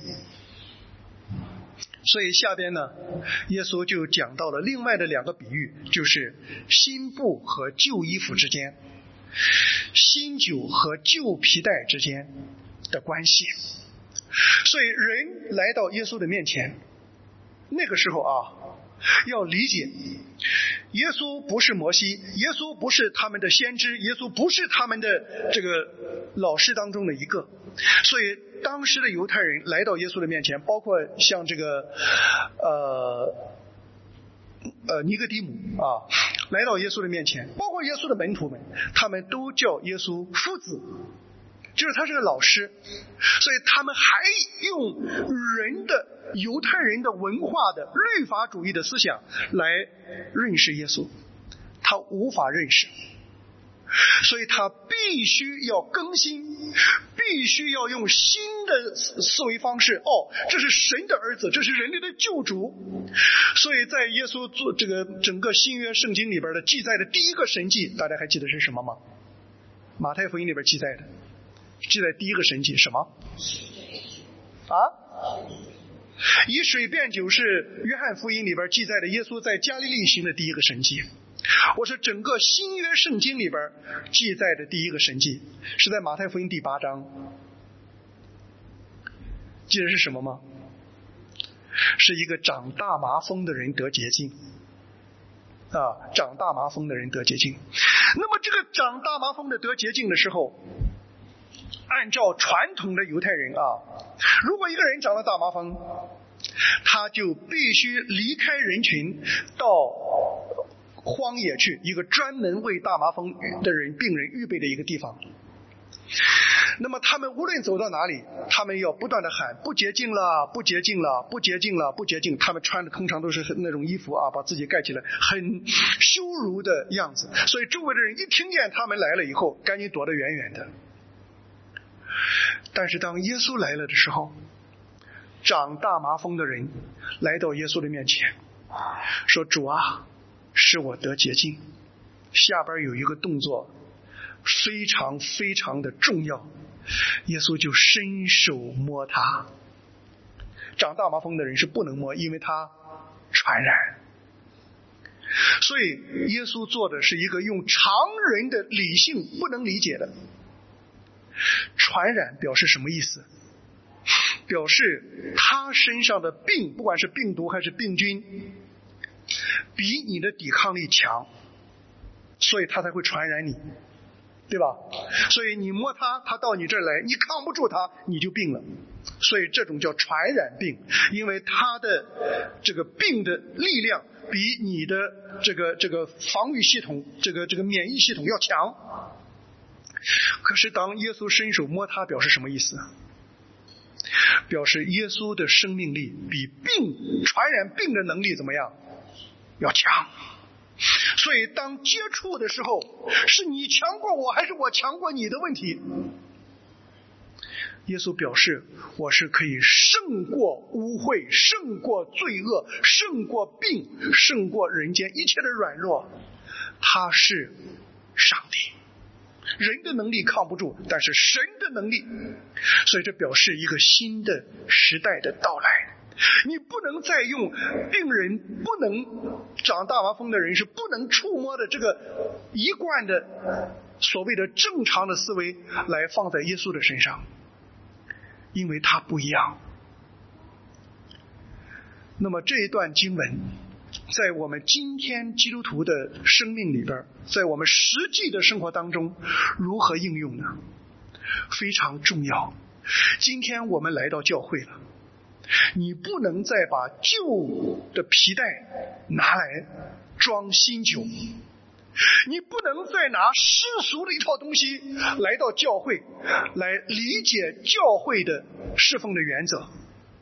所以下边呢，耶稣就讲到了另外的两个比喻，就是新布和旧衣服之间，新酒和旧皮带之间的关系。所以人来到耶稣的面前，那个时候啊，要理解耶稣不是摩西，耶稣不是他们的先知，耶稣不是他们的这个老师当中的一个。所以当时的犹太人来到耶稣的面前，包括像这个呃呃尼哥底母啊，来到耶稣的面前，包括耶稣的门徒们，他们都叫耶稣夫子，就是他是个老师。所以他们还用人的犹太人的文化的律法主义的思想来认识耶稣，他无法认识，所以他必须要更新，必须要用新的思维方式。哦，这是神的儿子，这是人类的救主。所以在耶稣做这个整个新约圣经里边的记载的第一个神迹，大家还记得是什么吗？马太福音里边记载的，记载第一个神迹什么啊？以水变酒是约翰福音里边记载的耶稣在加利利行的第一个神迹。我说整个新约圣经里边记载的第一个神迹是在马太福音第八章，记得是什么吗？是一个长大麻风的人得洁净啊，长大麻风的人得洁净。那么这个长大麻风的得洁净的时候， 按照传统的犹太人啊，如果一个人长了大麻风，他就必须离开人群，到荒野去，一个专门为大麻风的人病人预备的一个地方。那么他们无论走到哪里，他们要不断的喊不洁净了，不洁净了，不洁净了，不洁净。他们穿的通常都是那种衣服啊，把自己盖起来，很羞辱的样子。所以周围的人一听见他们来了以后，赶紧躲得远远的。但是当耶稣来了的时候，长大麻风的人来到耶稣的面前，说：“主啊，使我得洁净。”下边有一个动作非常非常的重要，耶稣就伸手摸他。长大麻风的人是不能摸，因为他传染。所以耶稣做的是一个用常人的理性不能理解的。传染表示什么意思？表示他身上的病，不管是病毒还是病菌，比你的抵抗力强，所以他才会传染你，对吧？所以你摸他，他到你这儿来，你抗不住他，你就病了。所以这种叫传染病，因为他的这个病的力量比你的这个这个防御系统，这个这个免疫系统要强。可是当耶稣伸手摸他，表示什么意思？表示耶稣的生命力比病传染病的能力怎么样？要强。所以当接触的时候，是你强过我还是我强过你的问题。耶稣表示，我是可以胜过污秽，胜过罪恶，胜过病，胜过人间一切的软弱。他是上帝，人的能力抗不住，但是神的能力。所以这表示一个新的时代的到来。你不能再用病人不能长大麻风的人是不能触摸的这个一贯的所谓的正常的思维来放在耶稣的身上，因为他不一样。那么这一段经文在我们今天基督徒的生命里边，在我们实际的生活当中如何应用呢？非常重要。今天我们来到教会了，你不能再把旧的皮带拿来装新酒，你不能再拿世俗的一套东西来到教会来理解教会的侍奉的原则。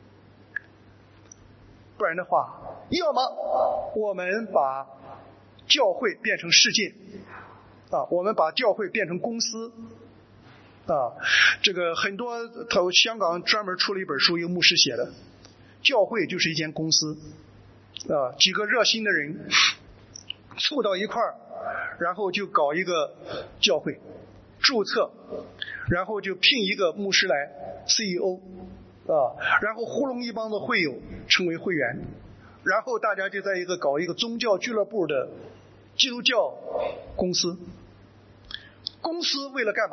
不然的话，要么我们把教会变成世界啊，我们把教会变成公司啊。这个很多头香港专门出了一本书，一个牧师写的，教会就是一间公司啊，几个热心的人凑到一块儿，然后就搞一个教会，注册，然后就聘一个牧师来 C E O 啊，然后糊弄一帮子会友成为会员，然后大家就在一个搞一个宗教俱乐部的基督教公司。公司为了干嘛？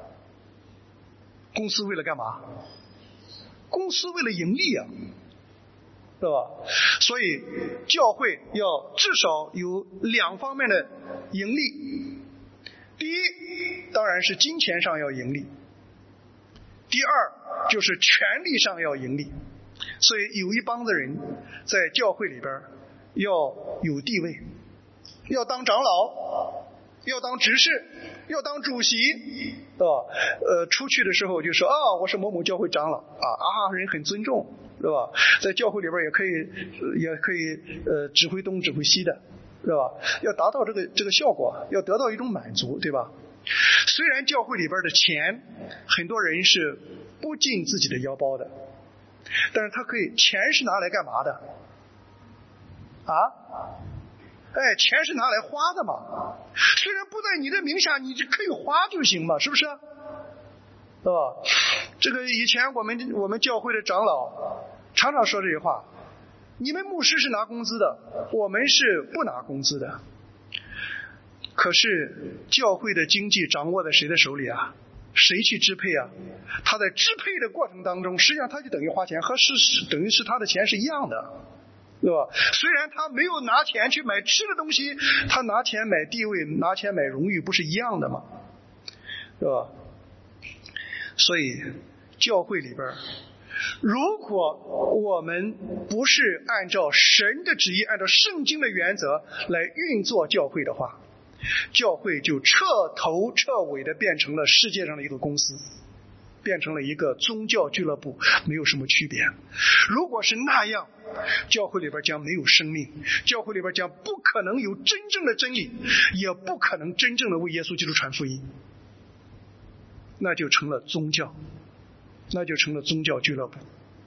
公司为了干嘛？公司为了盈利啊，对吧？所以教会要至少有两方面的盈利。第一，当然是金钱上要盈利；第二，就是权力上要盈利。所以有一帮子人在教会里边要有地位，要当长老，要当执事，要当主席，对吧？呃，出去的时候就说啊，我是某某教会长老啊啊，人很尊重，对吧？在教会里边也可以也可以呃指挥东指挥西的，是吧？要达到这个这个效果，要得到一种满足，对吧？虽然教会里边的钱很多人是不进自己的腰包的，但是他可以，钱是拿来干嘛的啊？哎，钱是拿来花的嘛。虽然不在你的名下，你就可以花就行嘛，是不是？对吧？这个以前我们我们教会的长老常常说这句话：你们牧师是拿工资的，我们是不拿工资的。可是教会的经济掌握在谁的手里啊？谁去支配啊？他在支配的过程当中，实际上他就等于花钱，和是等于是他的钱是一样的，对吧？虽然他没有拿钱去买吃的东西，他拿钱买地位，拿钱买荣誉，不是一样的吗？对吧？ 所以教会里边，如果我们不是按照神的旨意，按照圣经的原则来运作教会的话，教会就彻头彻尾的变成了世界上的一个公司，变成了一个宗教俱乐部，没有什么区别。如果是那样，教会里边将没有生命，教会里边将不可能有真正的真理，也不可能真正的为耶稣基督传福音，那就成了宗教，那就成了宗教俱乐部。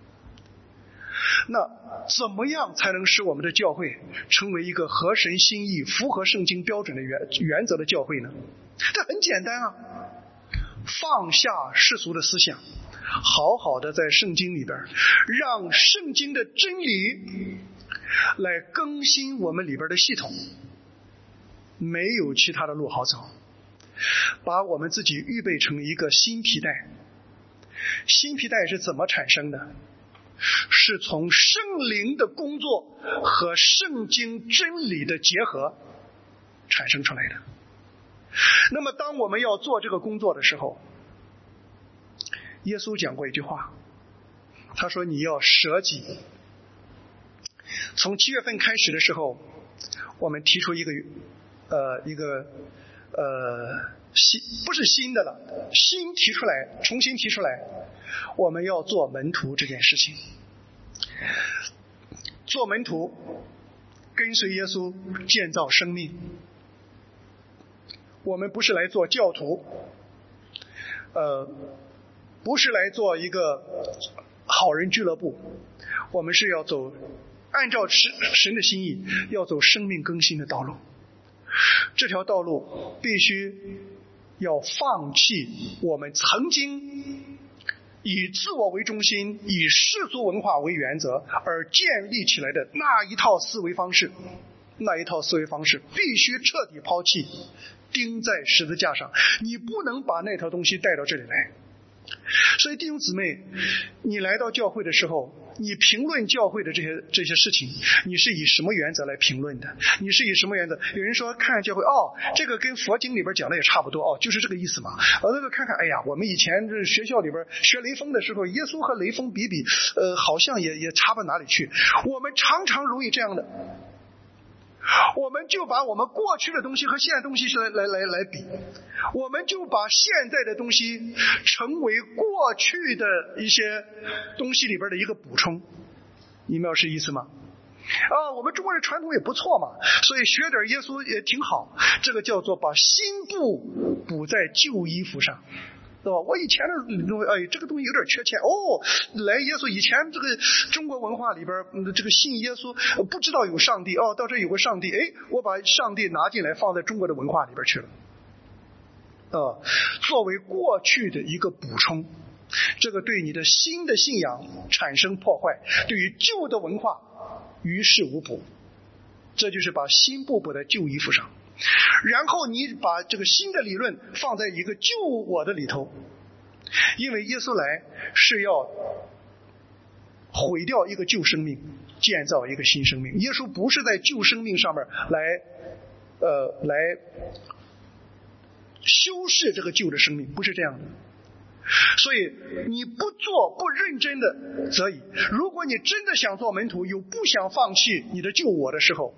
那怎么样才能使我们的教会成为一个合神心意、符合圣经标准的原原则的教会呢？这很简单啊，放下世俗的思想，好好的在圣经里边，让圣经的真理来更新我们里边的系统，没有其他的路好走，把我们自己预备成一个新皮带。新皮带是怎么产生的？是从圣灵的工作和圣经真理的结合产生出来的。那么当我们要做这个工作的时候，耶稣讲过一句话，他说你要舍己。从七月份开始的时候，我们提出一个呃一个呃新不是新的了，新提出来，重新提出来，我们要做门徒这件事情。做门徒，跟随耶稣建造生命。我们不是来做教徒，呃，不是来做一个好人俱乐部，我们是要走按照神的心意，要走生命更新的道路。这条道路必须要放弃我们曾经以自我为中心，以世俗文化为原则而建立起来的那一套思维方式，那一套思维方式必须彻底抛弃，钉在十字架上。你不能把那套东西带到这里来。所以弟兄姊妹，你来到教会的时候，你评论教会的这些这些事情，你是以什么原则来评论的？你是以什么原则？有人说看教会，哦，这个跟佛经里边讲的也差不多，哦，就是这个意思嘛。呃，那个看看，哎呀，我们以前这学校里边学雷锋的时候，耶稣和雷锋比比，呃，好像也也差不哪里去。我们常常容易这样的。我们就把我们过去的东西和现在的东西来来来来比，我们就把现在的东西成为过去的一些东西里边的一个补充。你明白是意思吗？啊，我们中国人传统也不错嘛，所以学点耶稣也挺好。这个叫做把新布补在旧衣服上。对吧？我以前的东西，哎，这个东西有点缺欠哦。来耶稣以前这个中国文化里边，这个信耶稣不知道有上帝哦，到这有个上帝，哎，我把上帝拿进来放在中国的文化里边去了，呃，作为过去的一个补充，这个对你的新的信仰产生破坏，对于旧的文化于事无补。这就是把新布补在旧衣服上。然后你把这个新的理论放在一个旧我的里头，因为耶稣来是要毁掉一个旧生命，建造一个新生命。耶稣不是在旧生命上面来呃来修饰这个旧的生命，不是这样的。所以你不做不认真的则已，如果你真的想做门徒，又不想放弃你的旧我的时候，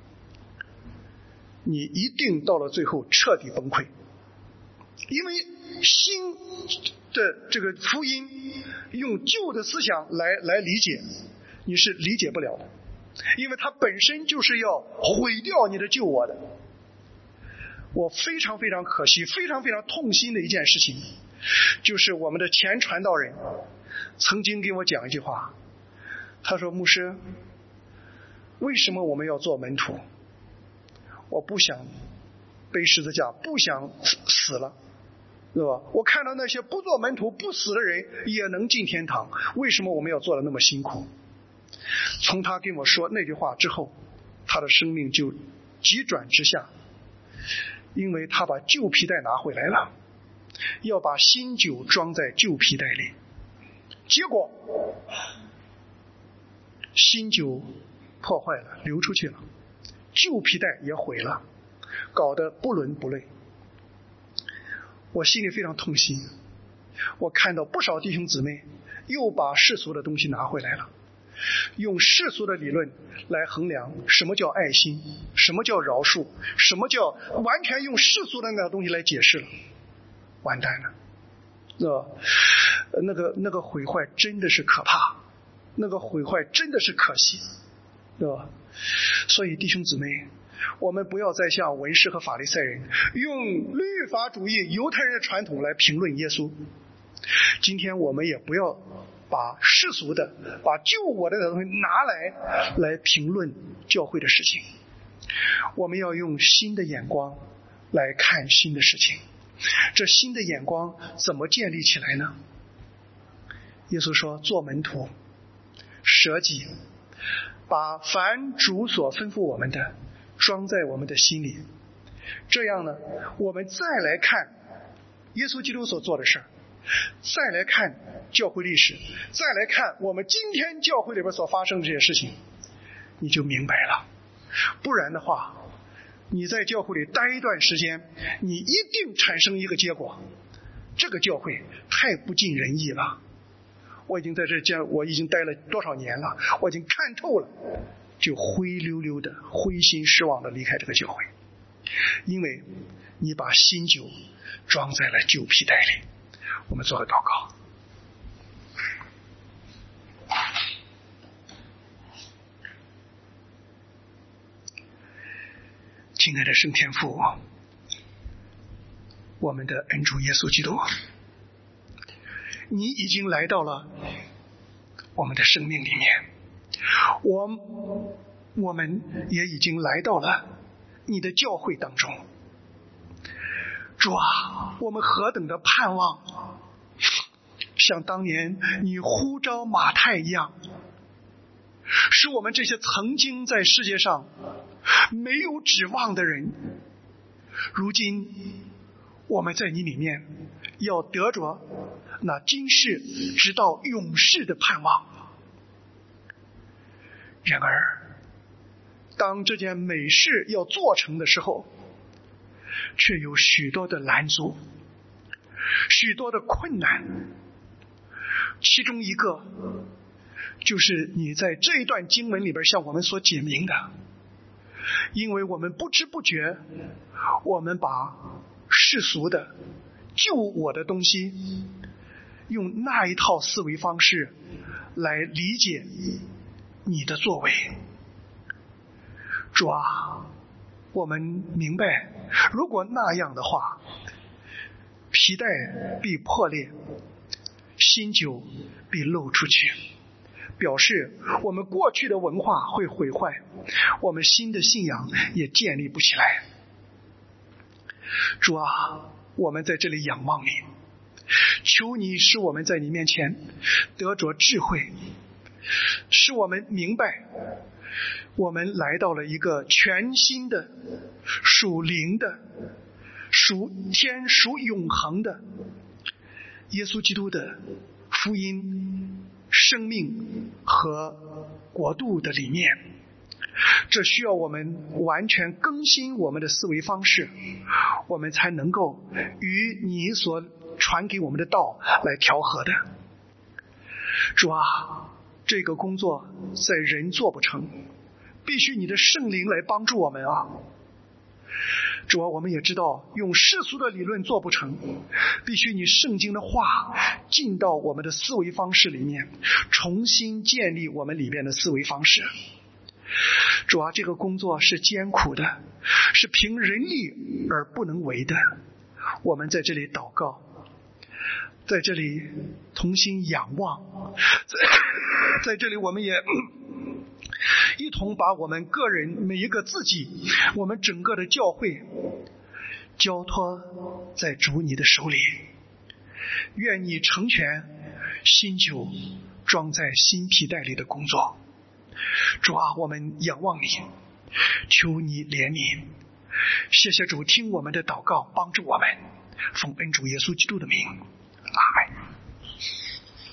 你一定到了最后彻底崩溃。因为新的这个福音用旧的思想来来理解，你是理解不了的，因为它本身就是要毁掉你的旧我的。我非常非常可惜，非常非常痛心的一件事情，就是我们的前传道人曾经给我讲一句话，他说：牧师，为什么我们要做门徒？我不想背十字架，不想死了，对吧？我看到那些不做门徒不死的人也能进天堂，为什么我们要做得那么辛苦？从他跟我说那句话之后，他的生命就急转直下，因为他把旧皮带拿回来了，要把新酒装在旧皮带里，结果新酒破坏了，流出去了，旧皮带也毁了，搞得不伦不类。我心里非常痛心。 我看到不少弟兄姊妹又把世俗的东西拿回来了，用世俗的理论来衡量什么叫爱心，什么叫饶恕，什么叫完全用世俗的那个东西来解释了，完蛋了，是吧？那个那个毁坏真的是可怕，那个毁坏真的是可惜，对吧？所以弟兄姊妹，我们不要再像文士和法利赛人用律法主义犹太人的传统来评论耶稣。今天我们也不要把世俗的把救我的东西拿来来评论教会的事情，我们要用新的眼光来看新的事情。这新的眼光怎么建立起来呢？耶稣说，做门徒，舍己，把凡主所吩咐我们的装在我们的心里，这样呢，我们再来看耶稣基督所做的事儿，再来看教会历史，再来看我们今天教会里边所发生的这些事情，你就明白了。不然的话，你在教会里待一段时间，你一定产生一个结果，这个教会太不尽人意了。我已经在这教，我已经待了多少年了，我已经看透了，就灰溜溜的、灰心失望的离开这个教会，因为你把新酒装在了旧皮袋里。我们做个祷告。亲爱的圣天父，我们的恩主耶稣基督，你已经来到了我们的生命里面，我我们也已经来到了你的教会当中。主啊，我们何等的盼望，像当年你呼召马太一样，使我们这些曾经在世界上没有指望的人，如今我们在你里面要得着那今世直到永世的盼望。然而当这件美事要做成的时候，却有许多的拦阻，许多的困难。其中一个就是你在这一段经文里边向我们所解明的，因为我们不知不觉，我们把世俗的救我的东西用那一套思维方式来理解你的作为。主啊，我们明白，如果那样的话，皮带必破裂，新酒必漏出去，表示我们过去的文化会毁坏，我们新的信仰也建立不起来。主啊，我们在这里仰望你，求你使我们在你面前得着智慧，使我们明白我们来到了一个全新的属灵的属天属永恒的耶稣基督的福音生命和国度的理念。这需要我们完全更新我们的思维方式，我们才能够与你所传给我们的道来调和的。主啊，这个工作在人做不成，必须你的圣灵来帮助我们啊！主啊，我们也知道用世俗的理论做不成，必须你圣经的话进到我们的思维方式里面，重新建立我们里边的思维方式。主啊，这个工作是艰苦的，是凭人力而不能为的。我们在这里祷告，在这里同心仰望，在, 在这里我们也一同把我们个人每一个自己，我们整个的教会交托在主你的手里。愿你成全新酒装在新皮袋里的工作。主啊，我们仰望你，求你怜悯。谢谢主，听我们的祷告，帮助我们，奉恩主耶稣基督的名，阿们。